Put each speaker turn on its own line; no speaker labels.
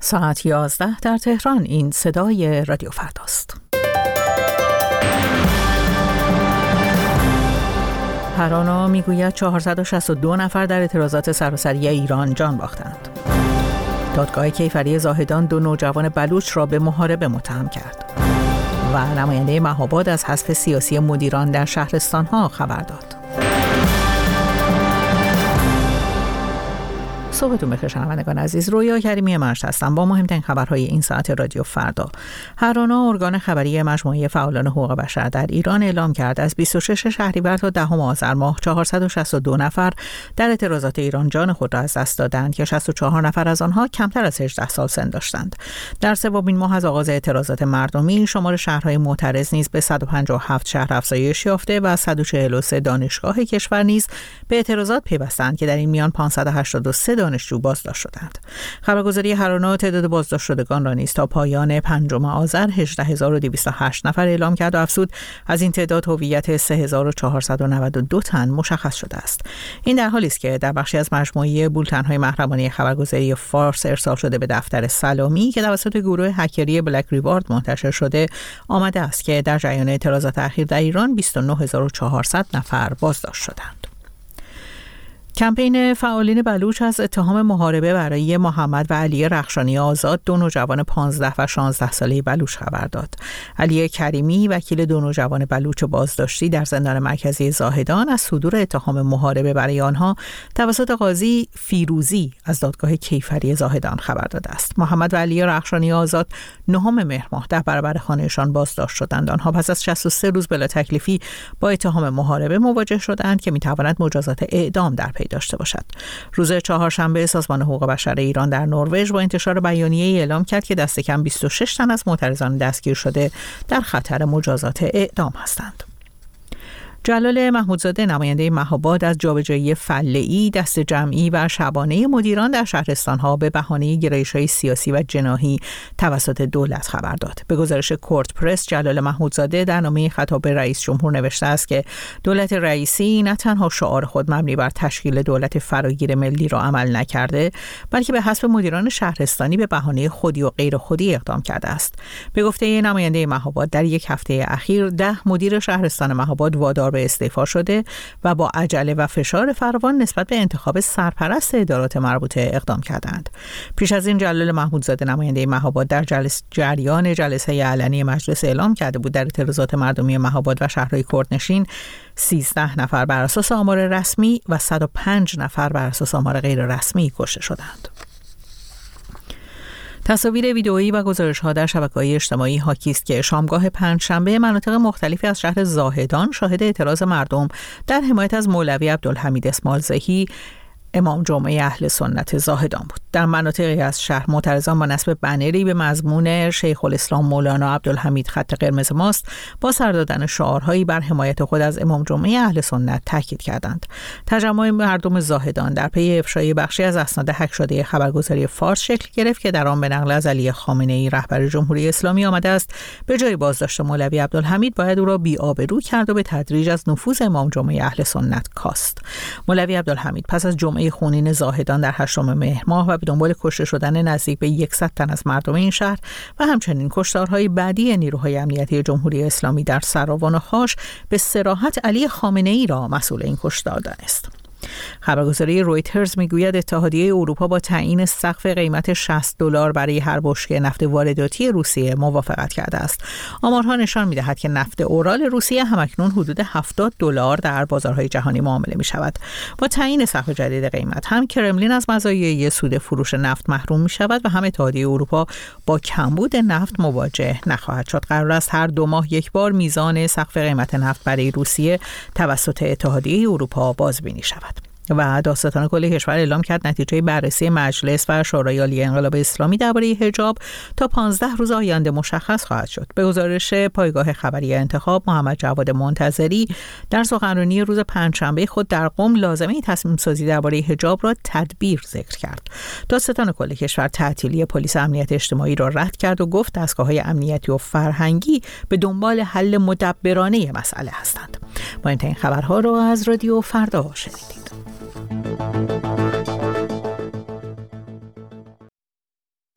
ساعت 11 در تهران. این صدای رادیو فرداست. هرانا میگوید 462 نفر در اعتراضات سراسری ایران جان باختند. دادگاه کیفری زاهدان 2 نوجوان بلوچ را به محاربه متهم کرد. و نماینده مهاباد از حذف سیاسی مدیران در شهرستان‌ها خبر داد. صبحتون بخیر شنوندگان عزیز. رویا کریمی مرشد هستم با مهمترین خبرهای این ساعت رادیو فردا. هرانا ارگان خبری مجموعه فعالان حقوق بشر در ایران اعلام کرد از 26 شهریور تا 10 آذر ماه 462 نفر در اعتراضات ایران جان خود را از دست دادند که 64 نفر از آنها کمتر از 18 سال سن داشتند. در سومین ماه از آغاز اعتراضات مردمی شمار شهرهای معترض نیز به 157 شهر افزایش یافته و 143 دانشگاه کشور نیز به اعتراضات پیوستند که در این میان 583 دانشجو بازداشت شدند. خبرگزاری هرانا تعداد بازداشت شدگان را نیز تا پایان 5 آذر 18208 نفر اعلام کرد و افزود از این تعداد هویت 3492 تن مشخص شده است. این در حالی است که در بخشی از مجموعه بولتن‌های محرمانه خبرگزاری فارس ارسال شده به دفتر سلامی که توسط گروه هکری بلک ریوارد منتشر شده آمده است که در جریان اعتراضات اخیر در ایران 29400 نفر بازداشت شدند. کمپین فعالین بلوچ از اتهام محاربه برای محمد و علی رخشانی آزاد 2 نوجوان 15 و 16 ساله بلوچ خبر داد. علی کریمی وکیل 2 نوجوان بلوچ بازداشتی در زندان مرکزی زاهدان از صدور اتهام محاربه برای آنها توسط قاضی فیروزی از دادگاه کیفری زاهدان خبر داده است. محمد و علی رخشانی آزاد 9 مهر ماه در برابر خانهشان بازداشت شدند. آنها پس از 63 روز بلا تکلیفی با اتهام محاربه مواجه شدند که می‌تواند مجازات اعدام در پی داشته باشد. روز چهارشنبه سازمان حقوق بشر ایران در نروژ با انتشار بیانیه‌ای اعلام کرد که دست کم 26 تن از معترضان دستگیر شده در خطر مجازات اعدام هستند. جلال محمودزاده نماینده مهاباد از جابجایی فله‌ای، دست جمعی و شبانه مدیران در شهرستان‌ها به بهانه گرایش‌های سیاسی و جناحی توسط دولت خبر داد. به گزارش کورت پرس، جلال محمودزاده در نامه خطاب به رئیس جمهور نوشته است که دولت رئیسی نه تنها شعار خود مبنی بر تشکیل دولت فراگیر ملی را عمل نکرده، بلکه به حسب مدیران شهرستانی به بهانه خودی و غیر خودی اقدام کرده است. به گفته نماینده مهاباد در یک هفته اخیر 10 مدیر شهرستان مهاباد وادار به استعفا شده و با عجله و فشار فراوان نسبت به انتخاب سرپرست ادارات مربوطه اقدام کردند. پیش از این جلال محمودزاده نماینده مهاباد در جریان جلسه علنی مجلس اعلام کرده بود در اعتراضات مردمی مهاباد و شهرهای کردنشین 13 نفر بر اساس آمار رسمی و 105 نفر بر اساس آمار غیر رسمی کشته شدند. تصاویر ویدئویی و گزارش‌ها در شبکه‌های اجتماعی حاکی است که شامگاه پنجشنبه مناطق مختلفی از شهر زاهدان شاهد اعتراض مردم در حمایت از مولوی عبدالحمید اسماعیلزی‌هی امام جمعه اهل سنت زاهدان بود. در مناطقی از شهر معترضان با نصب بنری به مضمون شیخ الاسلام مولانا عبدالحمید خط قرمز ماست با سر دادن شعارهایی بر حمایت خود از امام جمعه اهل سنت تاکید کردند. تجمع مردم زاهدان در پی افشای بخشی از اسناد هک شده خبرگزاری فارس شکل گرفت که در آن به نقل از علی خامنه‌ای رهبر جمهوری اسلامی آمده است به جای بازداشت مولوی عبدالحمید باید او را بی‌آبرو کرد و به تدریج از نفوذ امام جمعه اهل سنت کاست. مولوی عبدالحمید پس از جمعه خونین زاهدان در 8 مهر ماه و به دنبال کشته شدن نزدیک به 100 تن از مردم این شهر و همچنین کشتارهای بعدی نیروهای امنیتی جمهوری اسلامی در سراوان و خاش به صراحت علی خامنه‌ای را مسئول این کشتار دانست. خبرگزاری رویترز میگوید اتحادیه اروپا با تعیین سقف قیمت $60 برای هر بشکه نفت وارداتی روسیه موافقت کرده است. آمارها نشان می‌دهد که نفت اورال روسیه همکنون حدود $70 در بازارهای جهانی معامله می‌شود. با تعیین سقف جدید قیمت هم کرملین از مزایای سود فروش نفت محروم می‌شود و هم اتحادیه اروپا با کمبود نفت مواجه نخواهد شد. قرار است هر 2 ماه یک بار میزان سقف قیمت نفت برای روسیه توسط اتحادیه اروپا بازبینی شود. و دادستان کل کشور اعلام کرد نتیجه بررسی مجلس و شورای عالی انقلاب اسلامی درباره حجاب تا 15 روز آینده مشخص خواهد شد. به گزارش پایگاه خبری انتخاب، محمد جواد منتظری در سخنرانی روز پنجشنبه خود در قم لازمه تصمیم سازی درباره حجاب را تدبیر ذکر کرد. دادستان کل کشور تعطیلی پلیس امنیت اجتماعی را رد کرد و گفت دستگاه‌های امنیتی و فرهنگی به دنبال حل مدبرانه مسئله هستند. ما این خبرها را از رادیو فردا شنیدید.